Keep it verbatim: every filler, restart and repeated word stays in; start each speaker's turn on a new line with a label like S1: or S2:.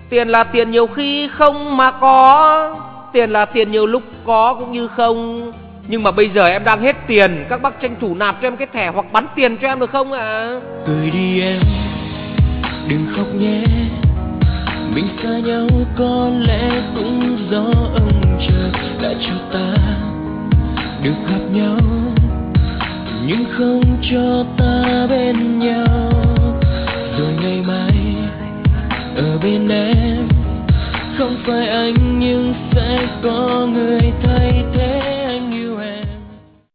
S1: Tiền là tiền nhiều khi không mà có, tiền là tiền nhiều lúc có cũng như không. Nhưng mà bây giờ em đang hết tiền, các bác tranh thủ nạp cho em cái thẻ hoặc bắn tiền cho em được không ạ? À?
S2: Cười đi em, đừng khóc nhé. Mình xa nhau có lẽ cũng do ông trời đã cho ta được gặp nhau, nhưng không cho ta bên nhau. Rồi ngày mai ở bên em, không phải anh nhưng sẽ có người thay thế.